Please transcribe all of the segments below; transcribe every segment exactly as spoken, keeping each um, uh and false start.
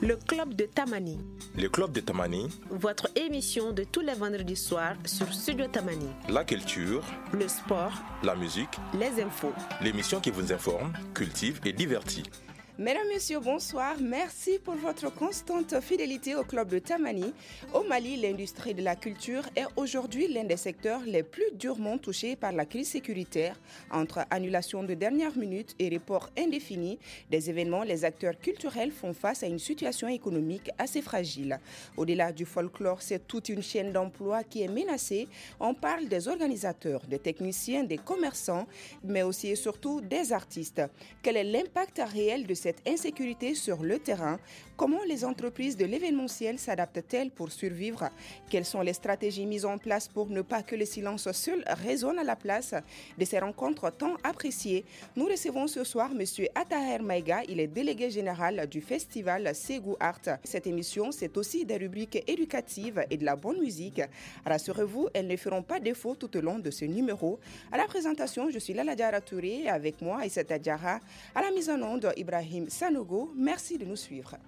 Le Club de Tamani. Le Club de Tamani. Votre émission de tous les vendredis soirs sur Studio Tamani. La culture. Le sport. La musique. Les infos. L'émission qui vous informe, cultive et divertit. Mesdames, Messieurs, bonsoir. Merci pour votre constante fidélité au Club de Tamani. Au Mali, l'industrie de la culture est aujourd'hui l'un des secteurs les plus durement touchés par la crise sécuritaire. Entre annulation de dernière minute et report indéfini des événements, les acteurs culturels font face à une situation économique assez fragile. Au-delà du folklore, c'est toute une chaîne d'emplois qui est menacée. On parle des organisateurs, des techniciens, des commerçants, mais aussi et surtout des artistes. Quel est l'impact réel de cette cette insécurité sur le terrain? Comment les entreprises de l'événementiel s'adaptent-elles pour survivre? Quelles sont les stratégies mises en place pour ne pas que le silence seul résonne à la place de ces rencontres tant appréciées? Nous recevons ce soir M. Attaher Maïga, il est délégué général du festival Ségou Art. Cette émission, c'est aussi des rubriques éducatives et de la bonne musique. Rassurez-vous, elles ne feront pas défaut tout au long de ce numéro. À la présentation, je suis Lala Diara Touré et avec moi, Aïssata Diara. À la mise en onde, Ibrahim Sanogo, merci de nous suivre.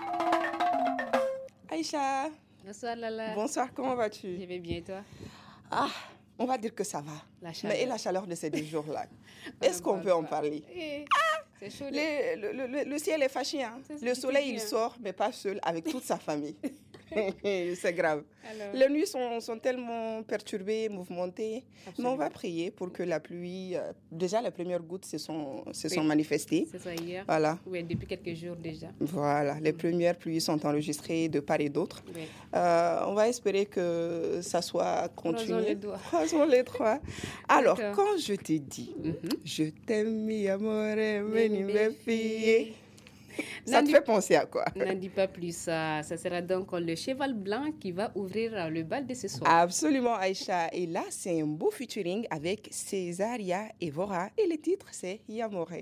Aïcha. Bonsoir Lala. Bonsoir, comment vas-tu? Je vais bien et toi? Ah, on va dire que ça va. La chaleur. Mais et la chaleur de ces deux jours-là? Est-ce qu'on peut en parler? Eh, ah, c'est chaud. Les, le, le, le ciel est fâché. Hein? Le soleil, il sort, mais pas seul, avec toute sa famille. C'est grave. Alors, les nuits sont, sont tellement perturbées, mouvementées. Absolument. Mais on va prier pour que la pluie... Euh, déjà, les premières gouttes se sont, se oui. sont manifestées. C'est ça, hier. Voilà. Oui, depuis quelques jours déjà. Voilà. Les premières pluies sont enregistrées de part et d'autre. Oui. Euh, on va espérer que ça soit continué. Croisons les doigts. Croisons les doigts. Alors, D'accord. quand je t'ai dit, mm-hmm. je t'aime, mi amore, veni me fille... Ça te fait penser à quoi? N'en dis pas plus. Ça, ça sera donc le cheval blanc qui va ouvrir le bal de ce soir. Absolument, Aïcha. Et là, c'est un beau featuring avec Césaria Evora. Et le titre, c'est Yamore.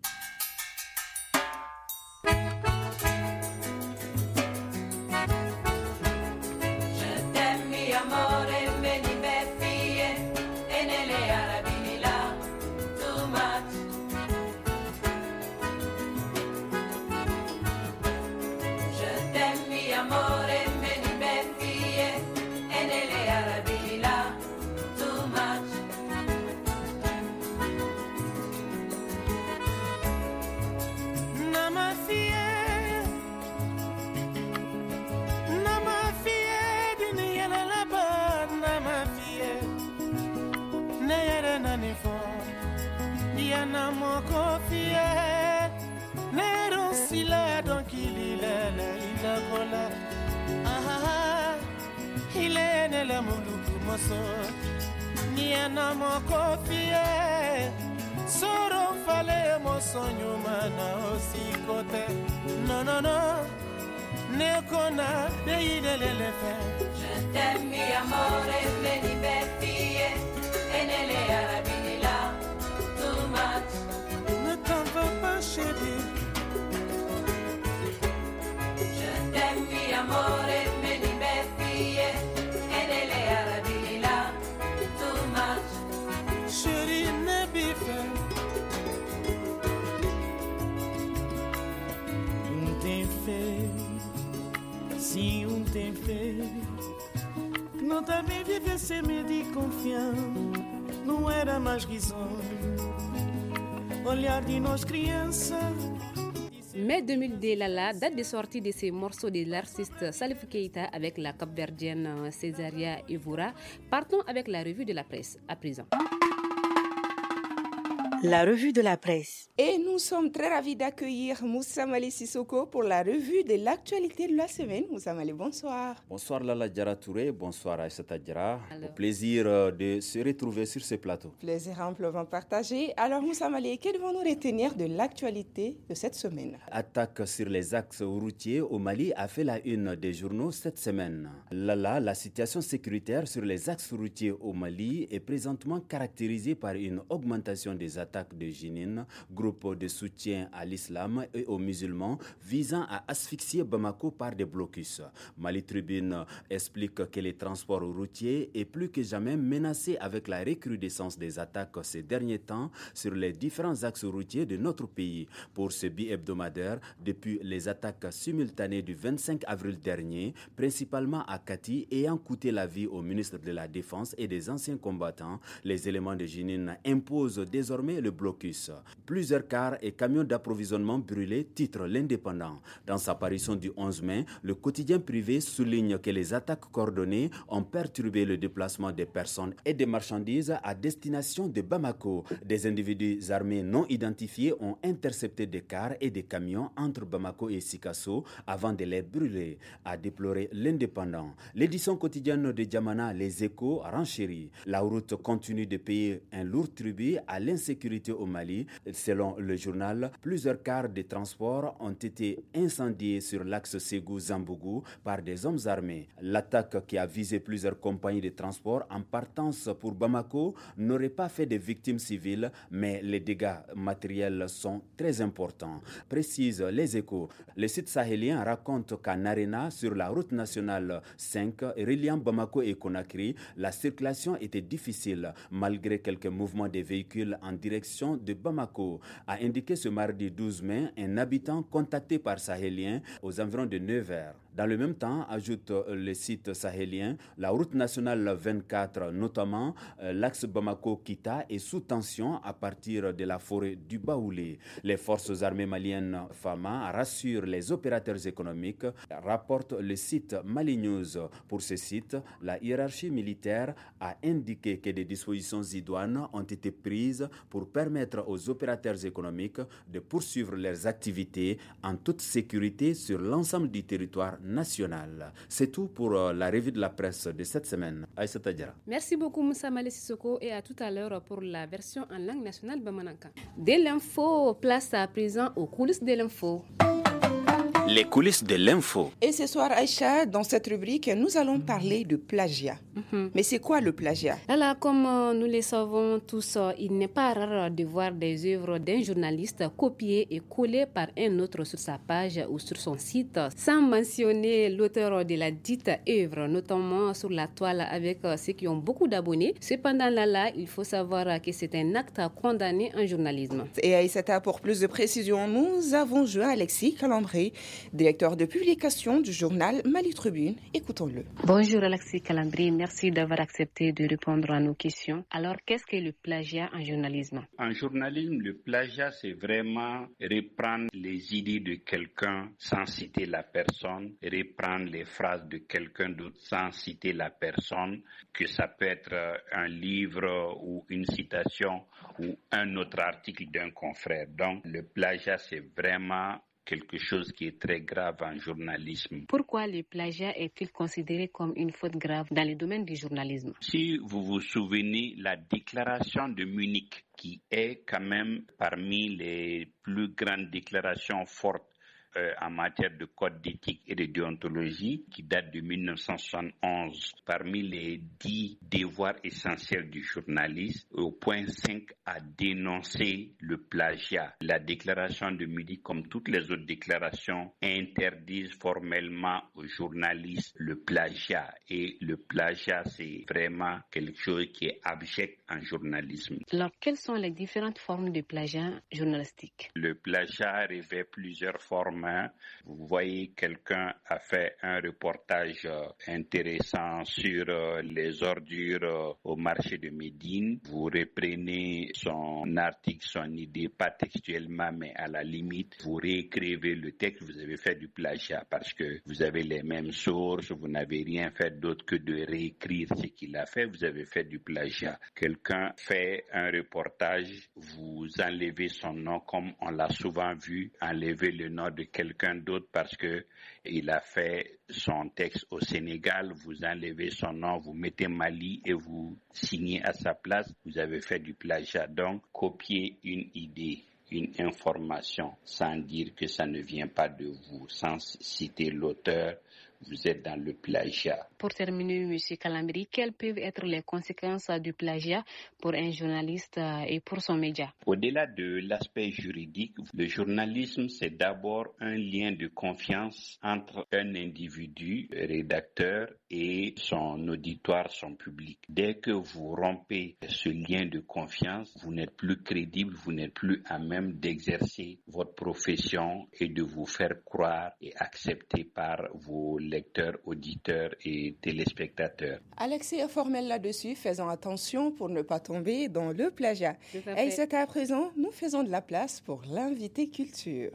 Yana moko fier Nero sila donc il est là il a cola Ah il est né la muluku moso Yana moko fier Soro fale moso nyuma na aussi côté Non non non Ne kona de idele le fait Je t'aime mi amore me divertie E nelle arabine là Ne t'en veux pas, chérie. Je t'aime, mi amore, me divertie. E nelle arabine là, too much. Chérie, ne bife. Um tem fé, si um tem fé. Não tá bem viver sem medo e confiança. Não era mais risonho. Mai deux mille deux, Lala, date de sortie de ces morceaux de l'artiste Salif Keita avec la capverdienne Césaria Evora. Partons avec la revue de la presse à présent. La revue de la presse. Et nous sommes très ravis d'accueillir Moussa Mali Sissoko pour la revue de l'actualité de la semaine. Moussa Mali, bonsoir. Bonsoir Lala Diara Touré, bonsoir Aïssata Diara. Au plaisir de se retrouver sur ce plateau. Plaisir amplement partagé. Alors Moussa Mali, que devons-nous retenir de l'actualité de cette semaine? Attaque sur les axes routiers au Mali a fait la une des journaux cette semaine. Lala, la situation sécuritaire sur les axes routiers au Mali est présentement caractérisée par une augmentation des attaques attaques de Jenin, groupe de soutien à l'islam et aux musulmans visant à asphyxier Bamako par des blocus. Mali Tribune explique que les transports routiers est plus que jamais menacé avec la recrudescence des attaques ces derniers temps sur les différents axes routiers de notre pays. Pour ce bi-hebdomadaire, depuis les attaques simultanées du vingt-cinq avril dernier, principalement à Kati, ayant coûté la vie au ministre de la Défense et des anciens combattants, les éléments de Jenin imposent désormais le blocus. Plusieurs cars et camions d'approvisionnement brûlés, titre l'Indépendant. Dans sa parution du onze mai, le quotidien privé souligne que les attaques coordonnées ont perturbé le déplacement des personnes et des marchandises à destination de Bamako. Des individus armés non identifiés ont intercepté des cars et des camions entre Bamako et Sikasso avant de les brûler, a déploré l'Indépendant. L'édition quotidienne de Djamana, Les Échos, renchérit. La route continue de payer un lourd tribut à l'insécurité au Mali. Selon le journal, plusieurs cars de transport ont été incendiés sur l'axe Ségou-Zambougou par des hommes armés. L'attaque qui a visé plusieurs compagnies de transport en partance pour Bamako n'aurait pas fait de victimes civiles, mais les dégâts matériels sont très importants. Précise Les Échos. Le site sahélien raconte qu'à Narena, sur la route nationale cinq, reliant Bamako et Conakry, la circulation était difficile malgré quelques mouvements des véhicules en direction de Bamako, a indiqué ce mardi douze mai un habitant contacté par Sahélien aux environs de neuf heures. Dans le même temps, ajoute le site sahélien, la route nationale vingt-quatre, notamment euh, l'axe Bamako-Kita, est sous tension à partir de la forêt du Baoulé. Les forces armées maliennes FAMA rassurent les opérateurs économiques, rapporte le site Mali News. Pour ce site, la hiérarchie militaire a indiqué que des dispositions idoines ont été prises pour permettre aux opérateurs économiques de poursuivre leurs activités en toute sécurité sur l'ensemble du territoire national. C'est tout pour la revue de la presse de cette semaine. Aïssata Diarra. Merci beaucoup Moussa Malé Sissoko et à tout à l'heure pour la version en langue nationale Bamananka. Dès l'info, place à présent aux coulisses de l'info. Les coulisses de l'info. Et ce soir, Aïcha, dans cette rubrique, nous allons parler de plagiat. Mm-hmm. Mais c'est quoi le plagiat? Alors, comme euh, nous le savons tous, euh, il n'est pas rare de voir des œuvres d'un journaliste copiées et collées par un autre sur sa page ou sur son site, sans mentionner l'auteur de la dite œuvre, notamment sur la toile avec euh, ceux qui ont beaucoup d'abonnés. Cependant, là, là, il faut savoir euh, que c'est un acte condamné en journalisme. Et Aïssata, pour plus de précisions, nous avons joint Alexis Calambri, directeur de publication du journal Mali Tribune. Écoutons-le. Bonjour Alexis Calambri, merci d'avoir accepté de répondre à nos questions. Alors, qu'est-ce que le plagiat en journalisme? En journalisme, le plagiat, c'est vraiment reprendre les idées de quelqu'un sans citer la personne, reprendre les phrases de quelqu'un d'autre sans citer la personne, que ça peut être un livre ou une citation ou un autre article d'un confrère. Donc, le plagiat, c'est vraiment quelque chose qui est très grave en journalisme. Pourquoi le plagiat est-il considéré comme une faute grave dans le domaine du journalisme? Si vous vous souvenez, la déclaration de Munich, qui est quand même parmi les plus grandes déclarations fortes Euh, en matière de code d'éthique et de déontologie, qui date de mille neuf cent soixante et onze, parmi les dix devoirs essentiels du journaliste, au point cinq a dénoncé le plagiat. La déclaration de Munich, comme toutes les autres déclarations, interdisent formellement aux journalistes le plagiat. Et le plagiat, c'est vraiment quelque chose qui est abject en journalisme. Alors, quelles sont les différentes formes de plagiat journalistique? Le plagiat revêt plusieurs formes. Vous voyez, quelqu'un a fait un reportage intéressant sur les ordures au marché de Médine. Vous reprenez son article, son idée, pas textuellement, mais à la limite, vous réécrivez le texte, vous avez fait du plagiat parce que vous avez les mêmes sources, vous n'avez rien fait d'autre que de réécrire ce qu'il a fait, vous avez fait du plagiat. Quelqu'un fait un reportage, vous enlevez son nom comme on l'a souvent vu, enlevez le nom de quelqu'un d'autre parce que il a fait son texte au Sénégal, vous enlevez son nom, vous mettez Mali et vous signez à sa place, vous avez fait du plagiat. Donc, copier une idée, une information sans dire que ça ne vient pas de vous, sans citer l'auteur, vous êtes dans le plagiat. pour terminer, M. Kalambri, quelles peuvent être les conséquences du plagiat pour un journaliste et pour son média? Au-delà de l'aspect juridique, le journalisme, c'est d'abord un lien de confiance entre un individu, rédacteur, et son auditoire, son public. Dès que vous rompez ce lien de confiance, vous n'êtes plus crédible, vous n'êtes plus à même d'exercer votre profession et de vous faire croire et accepter par vos lecteurs, auditeurs et téléspectateurs. Alexis est formel là-dessus, faisons attention pour ne pas tomber dans le plagiat. Et c'est à présent, nous faisons de la place pour l'invité culture.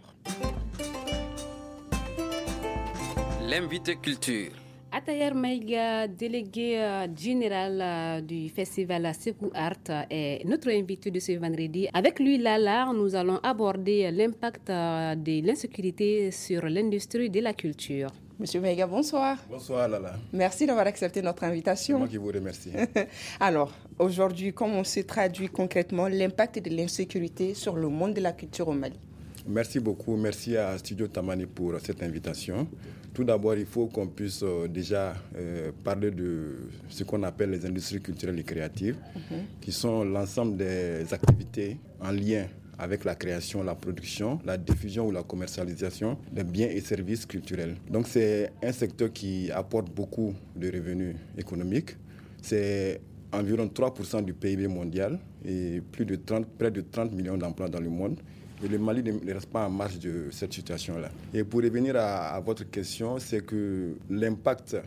L'invité culture. Atayer Maïga, délégué euh, général euh, du festival Ségou Art, est notre invité de ce vendredi. Avec lui, Lala, nous allons aborder l'impact euh, de l'insécurité sur l'industrie de la culture. Monsieur Maïga, bonsoir. Bonsoir Lala. Merci d'avoir accepté notre invitation. C'est moi qui vous remercie. Alors, aujourd'hui, comment se traduit concrètement l'impact de l'insécurité sur le monde de la culture au Mali? Merci beaucoup. Merci à Studio Tamani pour cette invitation. Tout d'abord, il faut qu'on puisse euh, déjà euh, parler de ce qu'on appelle les industries culturelles et créatives, mm-hmm. qui sont l'ensemble des activités en lien avec la création, la production, la diffusion ou la commercialisation de biens et services culturels. Donc c'est un secteur qui apporte beaucoup de revenus économiques. C'est environ trois pour cent du P I B mondial et plus de trente, près de trente millions d'emplois dans le monde. Et le Mali ne reste pas en marge de cette situation-là. Et pour revenir à, à votre question, c'est que l'impact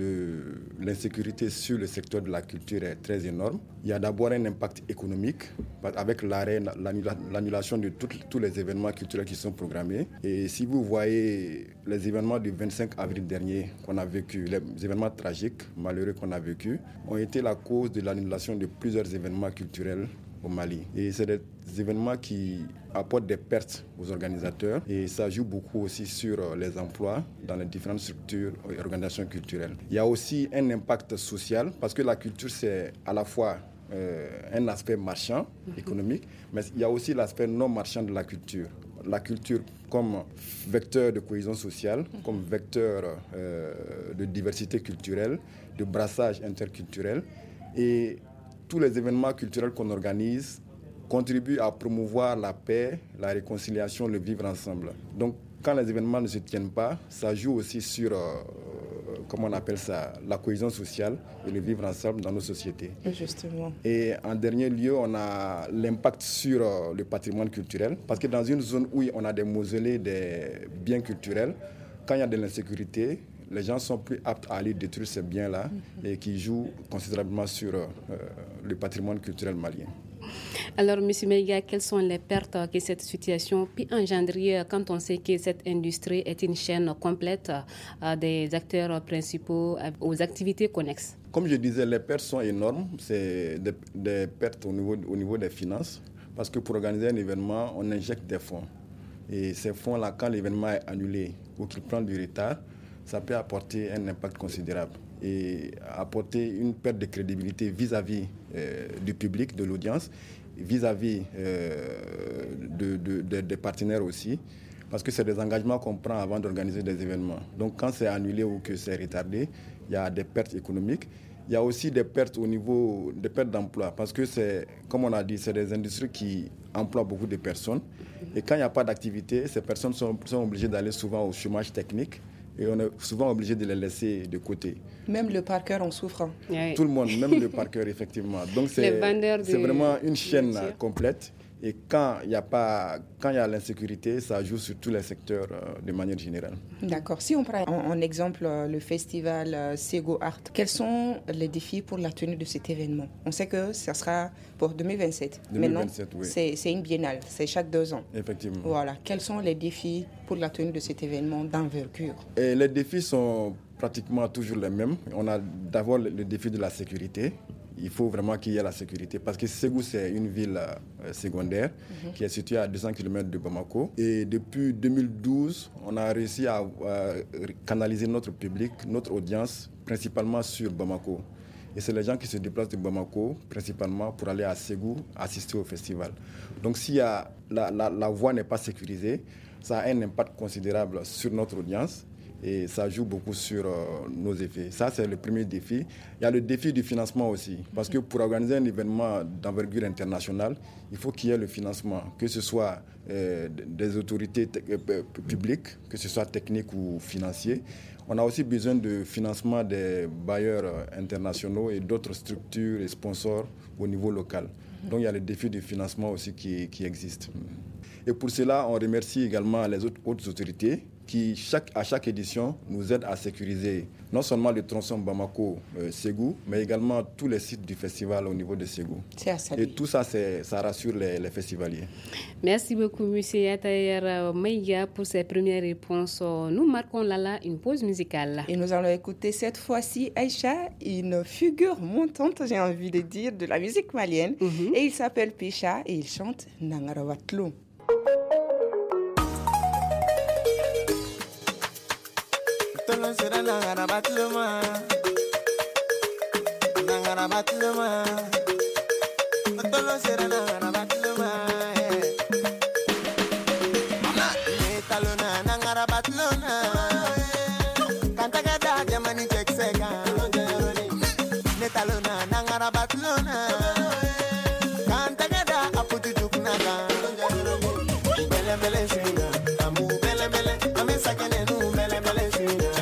de l'insécurité sur le secteur de la culture est très énorme. Il y a d'abord un impact économique avec l'arrêt, l'annulation de tout, tous les événements culturels qui sont programmés. Et si vous voyez les événements du vingt-cinq avril dernier qu'on a vécu, les événements tragiques, malheureux qu'on a vécu, ont été la cause de l'annulation de plusieurs événements culturels au Mali. Et c'est des événements qui apportent des pertes aux organisateurs et ça joue beaucoup aussi sur les emplois dans les différentes structures et organisations culturelles. Il y a aussi un impact social parce que la culture c'est à la fois euh, un aspect marchand, économique, mais il y a aussi l'aspect non marchand de la culture. La culture comme vecteur de cohésion sociale, comme vecteur euh, de diversité culturelle, de brassage interculturel et tous les événements culturels qu'on organise contribuent à promouvoir la paix, la réconciliation, le vivre ensemble. Donc, quand les événements ne se tiennent pas, ça joue aussi sur, euh, comment on appelle ça, la cohésion sociale et le vivre ensemble dans nos sociétés. Justement. Et en dernier lieu, on a l'impact sur euh, le patrimoine culturel, parce que dans une zone où on a des mausolées, des biens culturels, quand il y a de l'insécurité, les gens sont plus aptes à aller détruire ces biens-là mm-hmm. et qui jouent considérablement sur euh, le patrimoine culturel malien. Alors, M. Maïga, quelles sont les pertes que cette situation peut engendrer quand on sait que cette industrie est une chaîne complète euh, des acteurs principaux aux activités connexes? Comme je disais, les pertes sont énormes. C'est des, des pertes au niveau, au niveau des finances, parce que pour organiser un événement, on injecte des fonds. Et ces fonds-là, quand l'événement est annulé ou qu'il prend du retard, ça peut apporter un impact considérable et apporter une perte de crédibilité vis-à-vis euh, du public, de l'audience, vis-à-vis euh, de, de, de, des partenaires aussi, parce que c'est des engagements qu'on prend avant d'organiser des événements. Donc quand c'est annulé ou que c'est retardé, il y a des pertes économiques. Il y a aussi des pertes au niveau des pertes d'emploi, parce que c'est, comme on a dit, c'est des industries qui emploient beaucoup de personnes. Et quand il n'y a pas d'activité, ces personnes sont, sont obligées d'aller souvent au chômage technique. Et on est souvent obligé de les laisser de côté. Même le parqueur en souffre. Oui. Tout le monde, même le parqueur, effectivement. Donc c'est, c'est vraiment une chaîne complète. Et quand il y a pas, quand il y a l'insécurité, ça joue sur tous les secteurs euh, de manière générale. D'accord. Si on prend en, en exemple euh, le festival euh, Ségou Art, quels sont les défis pour la tenue de cet événement? On sait que ça sera pour deux mille vingt-sept. deux mille vingt-sept, Maintenant, oui. c'est, c'est une biennale, c'est chaque deux ans. Effectivement. Voilà. Quels sont les défis pour la tenue de cet événement d'envergure? Et les défis sont pratiquement toujours les mêmes. On a d'abord le, le défi de la sécurité. Il faut vraiment qu'il y ait la sécurité parce que Ségou, c'est une ville euh, secondaire mm-hmm. qui est située à deux cents kilomètres de Bamako. Et depuis deux mille douze, on a réussi à euh, canaliser notre public, notre audience, principalement sur Bamako. Et c'est les gens qui se déplacent de Bamako, principalement pour aller à Ségou, assister au festival. Donc si y a, la, la, la voie n'est pas sécurisée, ça a un impact considérable sur notre audience. et ça joue beaucoup sur euh, nos effets. Ça, c'est le premier défi. Il y a le défi du financement aussi, parce que pour organiser un événement d'envergure internationale, il faut qu'il y ait le financement, que ce soit euh, des autorités euh, publiques, que ce soit techniques ou financiers. On a aussi besoin de financement des bailleurs euh, internationaux et d'autres structures et sponsors au niveau local. Donc il y a le défi du financement aussi qui, qui existe. Et pour cela, on remercie également les autres, autres autorités qui, chaque, à chaque édition, nous aident à sécuriser non seulement le tronçon Bamako-Ségou, euh, mais également tous les sites du festival au niveau de Ségou. Et tout ça, ça rassure les, les festivaliers. Merci beaucoup, M. Yatayer Maïga, pour ces premières réponses. Nous marquons là, là une pause musicale. Et nous allons écouter cette fois-ci, Aïcha, une figure montante, j'ai envie de dire, de la musique malienne. Mm-hmm. Et il s'appelle Pécha et il chante Nangarawatlou. Tolo sera nangara batluma, nangara batluma. Tolo sera nangara batluma. Netalona nangara batluna. Kanta gada jamani chekseka. Netalona nangara batluna. Kanta gada aputu tuknaga. Bele bele swinga, amu bele bele, ame sakene nu bele bele swinga.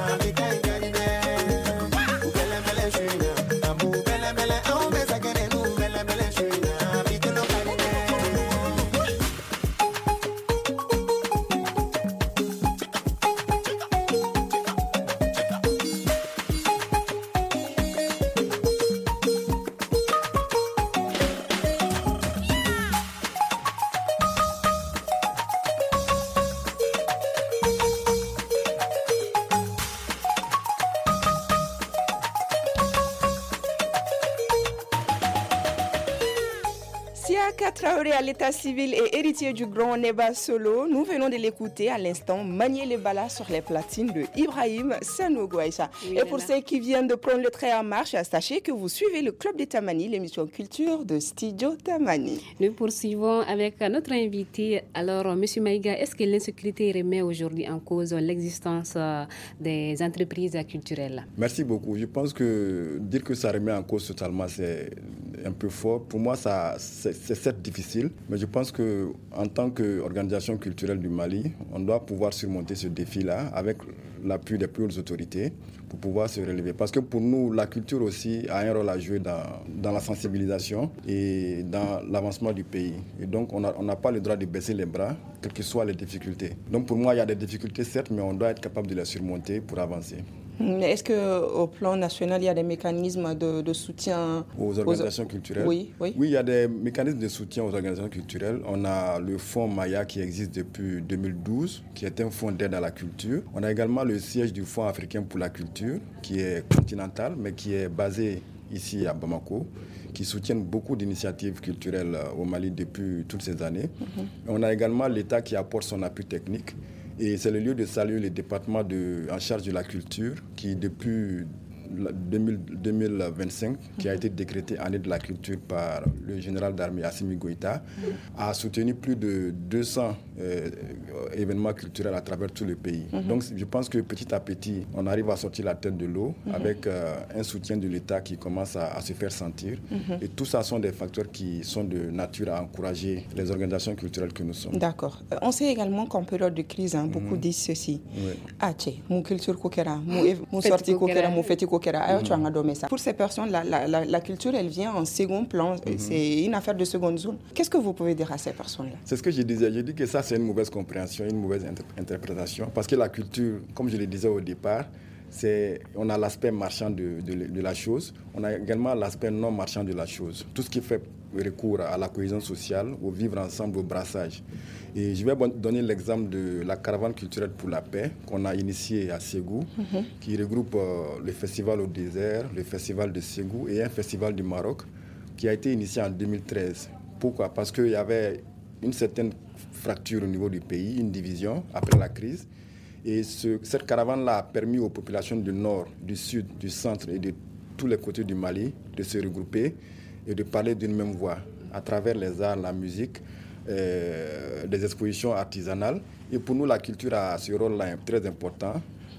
Traoré à l'état civil et héritier du grand Neba Solo, nous venons de l'écouter à l'instant manier les balas sur les platines de Ibrahim Sanogo Aïcha. Oui, et pour ceux qui viennent de prendre le train en marche, sachez que vous suivez le Club de Tamani, l'émission culture de Studio Tamani. Nous poursuivons avec notre invité. Alors, M. Maïga, est-ce que l'insécurité remet aujourd'hui en cause l'existence des entreprises culturelles? Merci beaucoup. Je pense que dire que ça remet en cause totalement, c'est un peu fort. Pour moi, ça, c'est, c'est certes difficile, mais je pense qu'en tant qu'organisation culturelle du Mali, on doit pouvoir surmonter ce défi-là avec l'appui des plus hautes autorités pour pouvoir se relever. Parce que pour nous, la culture aussi a un rôle à jouer dans, dans la sensibilisation et dans l'avancement du pays. Et donc, on n'a on n'a pas le droit de baisser les bras, quelles que soient les difficultés. Donc, pour moi, il y a des difficultés, certes, mais on doit être capable de les surmonter pour avancer. Est-ce qu'au plan national, il y a des mécanismes de, de soutien aux organisations aux... culturelles? Oui, oui. Oui, il y a des mécanismes de soutien aux organisations culturelles. On a le fonds Maya qui existe depuis deux mille douze, qui est un fonds d'aide à la culture. On a également le siège du Fonds africain pour la culture, qui est continental, mais qui est basé ici à Bamako, qui soutiennent beaucoup d'initiatives culturelles au Mali depuis toutes ces années. Mm-hmm. On a également l'État qui apporte son appui technique. Et c'est le lieu de saluer le département de, en charge de la culture qui, depuis deux mille vingt-cinq, qui a été décrété année de la culture par le général d'armée Assimi Goïta, mmh. a soutenu plus de deux cents euh, événements culturels à travers tout le pays. Mmh. Donc je pense que petit à petit, on arrive à sortir la tête de l'eau mmh. avec euh, un soutien de l'État qui commence à, à se faire sentir. Mmh. Et tout ça sont des facteurs qui sont de nature à encourager les organisations culturelles que nous sommes. D'accord. Euh, on sait également qu'en période de crise, hein, beaucoup mmh. disent ceci. Oui. Ah, tiens, mon culture kokera, mon sortie kokera, mon fête kokera. Mm-hmm. Pour ces personnes, la, la, la, la culture, elle vient en second plan. Mm-hmm. C'est une affaire de seconde zone. Qu'est-ce que vous pouvez dire à ces personnes-là? C'est ce que je disais. Je dis que ça, c'est une mauvaise compréhension, une mauvaise inter- interprétation. Parce que la culture, comme je le disais au départ, c'est, on a l'aspect marchand de, de, de la chose. On a également l'aspect non marchand de la chose. Tout ce qui fait recours à la cohésion sociale, au vivre ensemble, au brassage. Et je vais donner l'exemple de la caravane culturelle pour la paix qu'on a initiée à Ségou, mm-hmm. qui regroupe euh, le festival au désert, le festival de Ségou et un festival du Maroc qui a été initié en deux mille treize. Pourquoi? Parce qu'il y avait une certaine fracture au niveau du pays, une division après la crise. Et ce, cette caravane-là a permis aux populations du nord, du sud, du centre et de tous les côtés du Mali de se regrouper et de parler d'une même voix à travers les arts, la musique, euh, des expositions artisanales. Et pour nous, la culture a ce rôle-là très important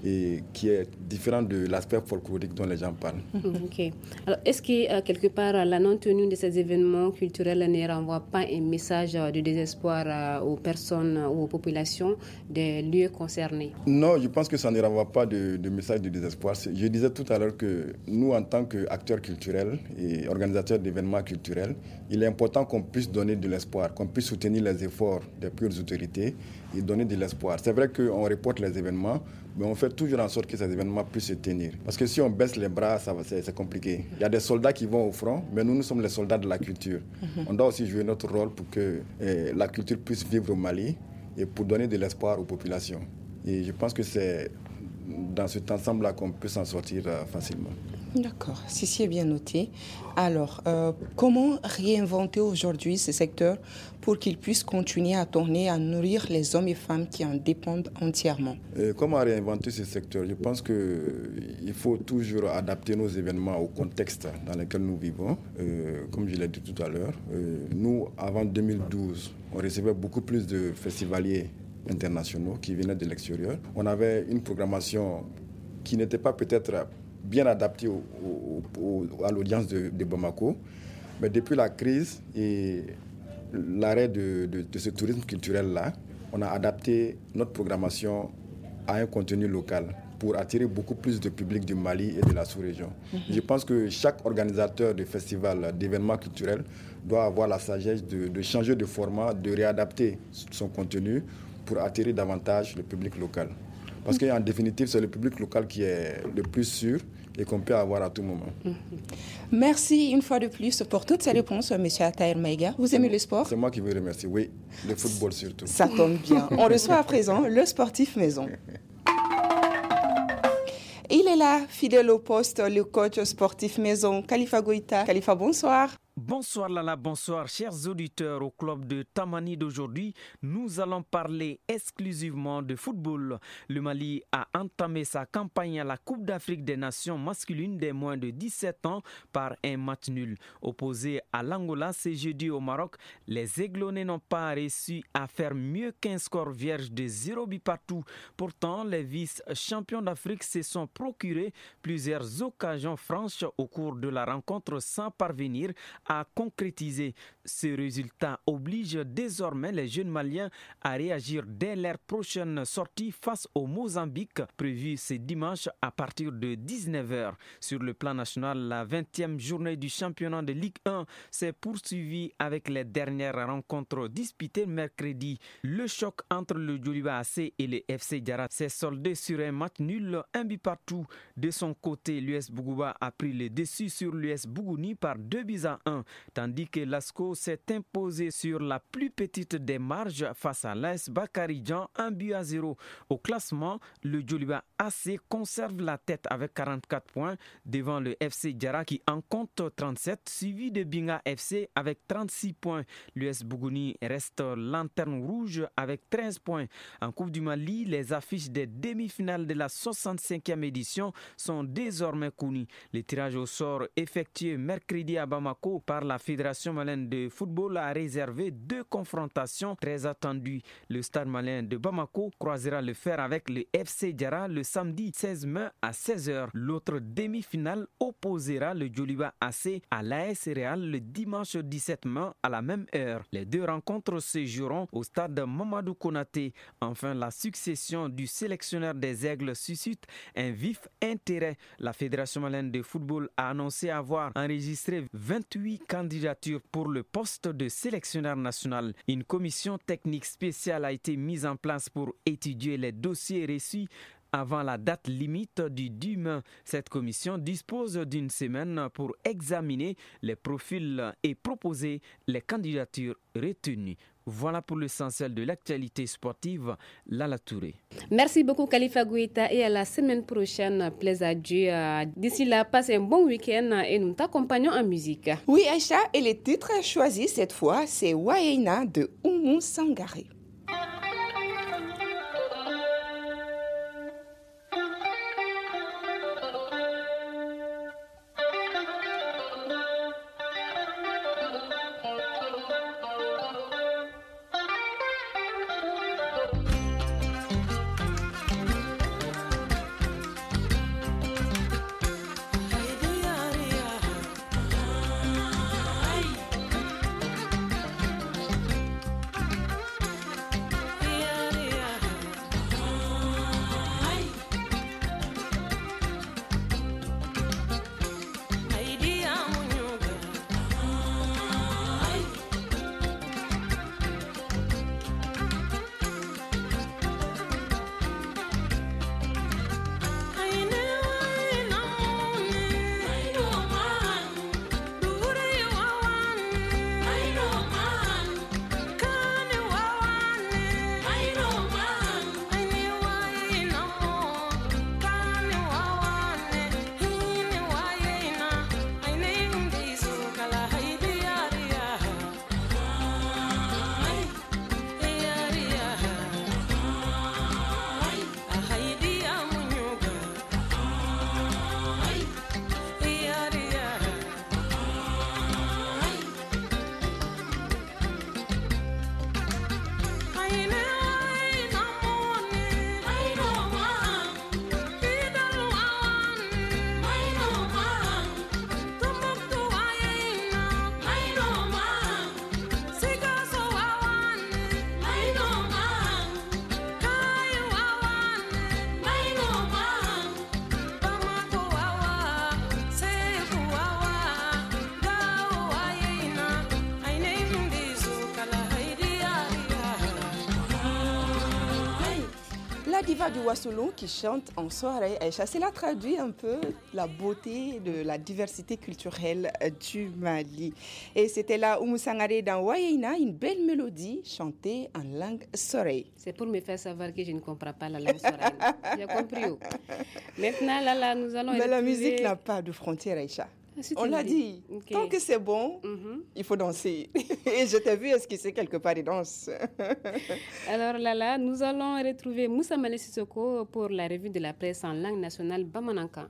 et qui est différent de l'aspect folklorique dont les gens parlent. Ok. Alors, est-ce que euh, quelque part la non-tenue de ces événements culturels ne renvoie pas un message de désespoir euh, aux personnes ou aux populations des lieux concernés? Non, je pense que ça ne renvoie pas de, de message de désespoir. Je disais tout à l'heure que nous, en tant qu'acteurs culturels et organisateurs d'événements culturels, il est important qu'on puisse donner de l'espoir, qu'on puisse soutenir les efforts des plus autorités et donner de l'espoir. C'est vrai qu'on reporte les événements, mais on fait toujours en sorte que ces événements puissent se tenir. Parce que si on baisse les bras, ça va, c'est, c'est compliqué. Il y a des soldats qui vont au front, mais nous, nous sommes les soldats de la culture. Mm-hmm. On doit aussi jouer notre rôle pour que eh, la culture puisse vivre au Mali et pour donner de l'espoir aux populations. Et je pense que c'est dans cet ensemble-là qu'on peut s'en sortir euh, facilement. D'accord, ceci est bien noté. Alors, euh, comment réinventer aujourd'hui ce secteur pour qu'il puisse continuer à tourner, à nourrir les hommes et femmes qui en dépendent entièrement? euh, Comment réinventer ce secteur? Je pense qu'il faut toujours adapter nos événements au contexte dans lequel nous vivons. Euh, comme je l'ai dit tout à l'heure, euh, nous, avant deux mille douze, on recevait beaucoup plus de festivaliers internationaux qui venaient de l'extérieur. On avait une programmation qui n'était pas peut-être bien adapté au, au, au, à l'audience de, de Bamako. Mais depuis la crise et l'arrêt de, de, de ce tourisme culturel-là, on a adapté notre programmation à un contenu local pour attirer beaucoup plus de public du Mali et de la sous-région. Mm-hmm. Je pense que chaque organisateur de festival, d'événements culturels doit avoir la sagesse de, de changer de format, de réadapter son contenu pour attirer davantage le public local. Parce qu'en définitive, c'est le public local qui est le plus sûr et qu'on peut avoir à tout moment. Merci une fois de plus pour toutes ces réponses, M. Ataïr Maïga. Vous aimez le sport? C'est moi qui vous remercie, oui. Le football surtout. Ça tombe bien. On reçoit à présent le sportif maison. Il est là, fidèle au poste, le coach sportif maison, Khalifa Goïta. Khalifa, bonsoir. Bonsoir Lala, bonsoir chers auditeurs au club de Tamani d'aujourd'hui. Nous allons parler exclusivement de football. Le Mali a entamé sa campagne à la Coupe d'Afrique des Nations masculines des moins de dix-sept ans par un match nul. Opposé à l'Angola ce jeudi au Maroc, les Aiglonnais n'ont pas réussi à faire mieux qu'un score vierge de zéro but partout. Pourtant, les vice-champions d'Afrique se sont procurés plusieurs occasions franches au cours de la rencontre sans parvenir à concrétiser. Ce résultat oblige désormais les jeunes Maliens à réagir dès leur prochaine sortie face au Mozambique, prévue ce dimanche à partir de dix-neuf heures. Sur le plan national, la vingtième journée du championnat de Ligue un s'est poursuivie avec les dernières rencontres disputées mercredi. Le choc entre le Djoliba A C et le F C Diarra s'est soldé sur un match nul, un but partout. De son côté, l'U S Bougouba a pris le dessus sur l'U S Bougouni par deux buts à un, tandis que l'Asco s'est imposé sur la plus petite des marges face à l'A S Bakaridjan, un but à zéro. Au classement, le Djoliba A C conserve la tête avec quarante-quatre points devant le F C Diarra qui en compte trente-sept, suivi de Binga F C avec trente-six points. L'U S Bougouni reste lanterne rouge avec treize points. En Coupe du Mali, les affiches des demi-finales de la soixante-cinquième édition sont désormais connues. Les tirages au sort effectués mercredi à Bamako par la Fédération malienne de football a réservé deux confrontations très attendues. Le Stade malien de Bamako croisera le fer avec le F C Diarra le samedi seize mai à seize heures. L'autre demi-finale opposera le Djoliba A C à l'A S Real le dimanche dix-sept mai à la même heure. Les deux rencontres se joueront au stade Mamadou Konaté. Enfin, la succession du sélectionneur des Aigles suscite un vif intérêt. La Fédération malienne de football a annoncé avoir enregistré vingt-huit candidatures pour le poste de sélectionneur national. Une commission technique spéciale a été mise en place pour étudier les dossiers reçus avant la date limite du dix mai. Cette commission dispose d'une semaine pour examiner les profils et proposer les candidatures retenues. Voilà pour l'essentiel de l'actualité sportive. Lala Touré. Merci beaucoup Khalifa Goïta et à la semaine prochaine. Plaise à Dieu. D'ici là, passe un bon week-end et nous t'accompagnons en musique. Oui Aïcha, et le titre choisi cette fois, c'est Wayeina de Oumou Sangaré. la diva du Wassoulou qui chante en soirée. Aïcha, cela traduit un peu la beauté de la diversité culturelle du Mali. Et c'était là Oumou Sangaré dans Wayeina, une belle mélodie chantée en langue soreille. C'est pour me faire savoir que je ne comprends pas la langue soreille. J'ai compris. Oh. Maintenant, là, là, nous allons. Mais la musique n'a pas de frontières, Aïcha. On l'a dit, okay. Tant que c'est bon, mm-hmm. il faut danser. Et je t'ai vu esquisser quelque part et danse. Alors là, là, nous allons retrouver Moussa Malé Sissoko pour la revue de la presse en langue nationale Bamanankan.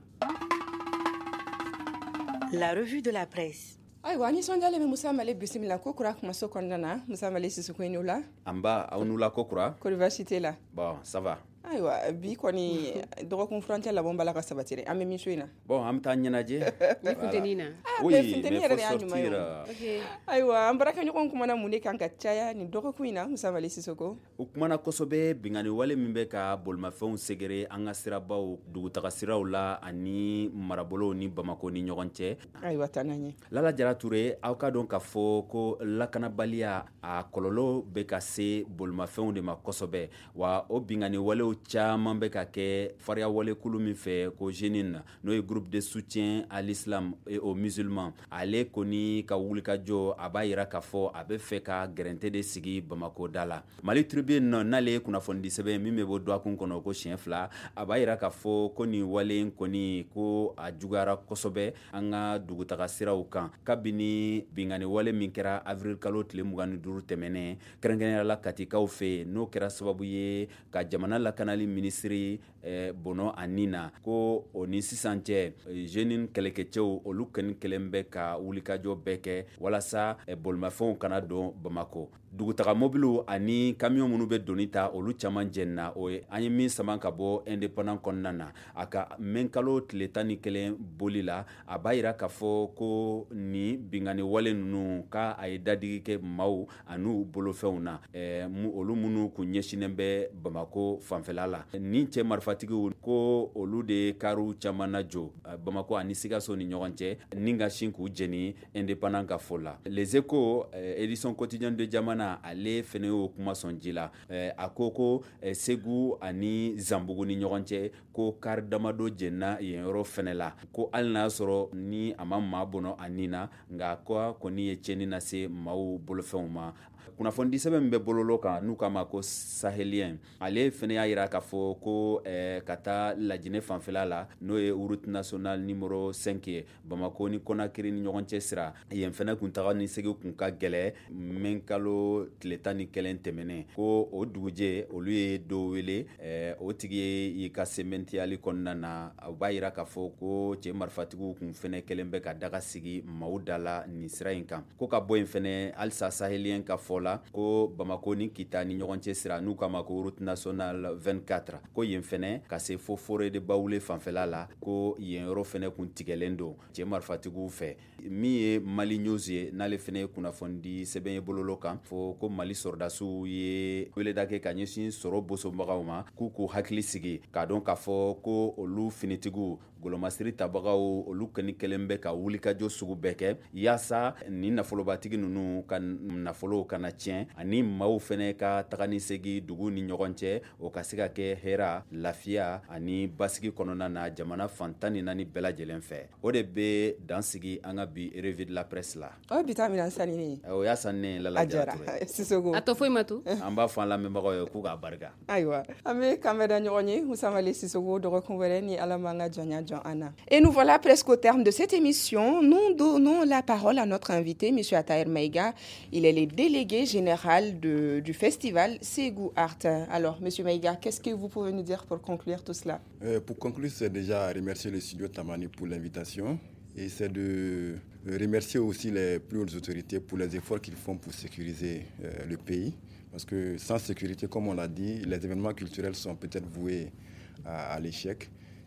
La revue de la presse. Aïwa, ni sonjale me Moussa Malé bisimila ko kura kuma so kondana Moussa Malé Sissoko inola. Amba aunula ko kura. Ko université là. Bon, ça va. Aïwa, bi koni droit confronter la bombe la kasabatire. Ame mishuina. Bon, am ta nyanaje. Ni funtenina. Ah, oui, mais faut sortir. OK. Aïwa, ambaraka nyoko kumana mune kanka chaya ni droit kuina Moussa Malé Sissoko. Ukumana kosobe bingani wale mimbeka bolma fon segere anga sirabaw dugutaka siraw la ani marabolo ni Bamako ni nyogonche. Aïwa tananye. Lala Jara Touré aw ka don ka fɔ ko lakanabaliya a kɔlɔlɔ bɛ ka se bolimafɛnw de ma kosɛbɛ wa o bingani walew caman bɛ ka kɛ fariya wale kulu min fɛ ko jenin n'o ye groupe de soutien à l'islam et aux musulmans ale kɔni ka wulikajɔ a b'a yira k'a fɔ a bɛ fɛ ka gɛrɛnte de sigi Bamako da la Mali Tribune n'ale ye kunnafoni sɛbɛn min bɛ bɔ dɔgɔkun kɔnɔ ko siɲɛ fila a b'a yira k'a fɔ ko nin wale in kɔni ko a juguyara kosɛbɛ an ka dugutaga siraw kan kabini bingani wale min kɛra avril kalo tile mugan ni duuru tɛmɛnen kɛrɛnkɛrɛnnenya la katikaw fɛ n'o kɛra sababu ye ka jamana lakanali minisiri eh, Bono Anina ko o ni sisan cɛ jenin kɛlɛkɛcɛw olu kɛni kelen bɛ ka wulikajɔ bɛɛ kɛ walasa eh, bolimafɛnw kana don Bamako dugutaga mobiliw ani kamiyon minnu bɛ doni ta olu caman jɛnna o ye an ye min saman ka bɔ indépendant kɔnɔna na a ka mɛn kalo tile tan ni kelen boli la a b'a yira k'a fɔ ko ni bingani wale ninnu ka a ye dadigi kɛ maaw an'u bolofɛnw na eh, mu, olu minnu kun ɲɛsinen bɛ Bamako fanfɛla la ni cɛ marifatigiw ko olu de kariw caman najɔ Bamako ani Sikaso ni ɲɔgɔn cɛ ni ka sin k'u jɛni indépendant ka fɔ la Les Échos eh, édition quotidienne de Jamana ale fɛnɛ y'o kuma sɔn ji la eh, a ko ko eh, Segu ani Zambugu ni ɲɔgɔn cɛ ko kari damado jɛnna yen yɔrɔ fɛnɛ la ko hali n'a sɔrɔ ni a ma maa bɔnɔ a nin na nka ko kɔni ye tiɲɛni lase maaw bolofɛnw ma kunnafoni sɛbɛn min bɛ bololo kan n'u k'a ma ko sahélien ale fɛnɛ y'a yira k'a fɔ ko eh, ka taa Lajinɛ fanfɛla la n'o ye route nationale numéro cinq ye Bamako ni Conakry ni ɲɔgɔn cɛ sira yen fɛnɛ kun taga ni segi kun ka gɛlɛ mɛn kalo tile tan ni kelen tɛmɛnen ko o dugujɛ olu ye dɔ wele eh, o tigi ye i ka sɛmɛntiyali kɔnɔna na o b'a yira k'a fɔ ko cɛ marifatigiw kun fɛnɛ kelen bɛ ka daga sigi maaw da la nin sira in kan ko ka bɔ yen fɛnɛ halisa sahélien ka fɔ la ko Bamako ni Kita ni ɲɔgɔn cɛ sira n'u k'a ma ko route nationale vingt-quatre ko yen fɛnɛ ka se fo forêt de Bawule fanfɛla la ko yen yɔrɔ fɛnɛ kun tigɛlen don cɛ marifatigiw fɛ min ye Mali News ye n'ale fɛnɛ ye kunnafoni di sɛbɛn ye bololo kan fɔ ko Mali sɔrɔdasiw ye weleda kɛ ka ɲɛsin sɔrɔ bosonbagaw ma k'u k'u hakili sigi k'a dɔn k'a fɔ ko olu finitigiw golomasiri tabagaw olu kɛni kelen bɛ ka wulikajɔ sugu bɛɛ kɛ yaasa ni nafolobatigi ninnu ka nafolow kana tiɲɛ ani maaw fɛnɛ ka taga ni segi dugu ni ɲɔgɔn cɛ o ka se ka kɛ hɛra lafiya ani basigi kɔnɔna na jamana fantan ni naani bɛɛ lajɛlen fɛ o de bɛ dansigi an ka bi revue de la presse la o bi taa minɛn sanni o y'a sanni Lala Jara Touré Sissoko a tɔ foyi ma to an b'a fɔ an lamɛnbagaw ye k'u k'a barika ayiwa an bɛ kan bɛ da ɲɔgɔn ye Moussa Malé Sissoko dɔgɔkun wɛrɛ ni Ala m'an ka jɔnya jɔn an na. Et nous voilà presque au terme de cette émission. Nous donnons la parole à notre invité, M. Ataïr Maïga. Il est le délégué général de, du festival Ségou Art. Alors, M. Maïga, qu'est-ce que vous pouvez nous dire pour conclure tout cela? euh, Pour conclure, c'est déjà remercier le studio Tamani pour l'invitation. Et c'est de remercier aussi les plus hautes autorités pour les efforts qu'ils font pour sécuriser euh, le pays. Parce que sans sécurité, comme on l'a dit, les événements culturels sont peut-être voués à, à l'échec.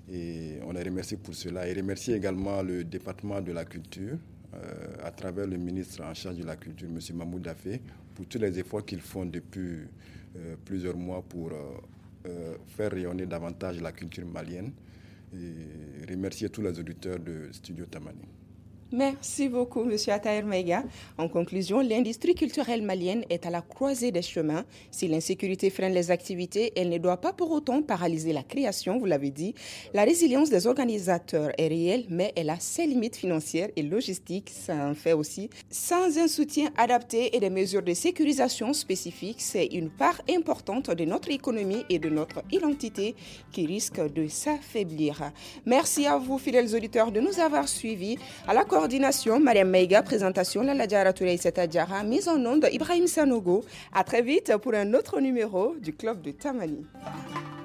Et on les remercie pour cela. Et remercier également le département de la culture, euh, à travers le ministre en charge de la culture, M. Mahmoud Dafé, pour tous les efforts qu'ils font depuis euh, plusieurs mois pour euh, euh, faire rayonner davantage la culture malienne. Et remercier tous les auditeurs de Studio Tamani. Merci beaucoup, M. Ataïr Maïga. En conclusion, l'industrie culturelle malienne est à la croisée des chemins. Si l'insécurité freine les activités, elle ne doit pas pour autant paralyser la création, vous l'avez dit. La résilience des organisateurs est réelle, mais elle a ses limites financières et logistiques, ça en fait aussi. Sans un soutien adapté et des mesures de sécurisation spécifiques, c'est une part importante de notre économie et de notre identité qui risque de s'affaiblir. Merci à vous, fidèles auditeurs, de nous avoir suivis. À la coordination, Mariam Maïga, présentation, Lala Diara Touré Seta Diara, mise en onde, Ibrahim Sanogo. À très vite pour un autre numéro du Club de Tamani.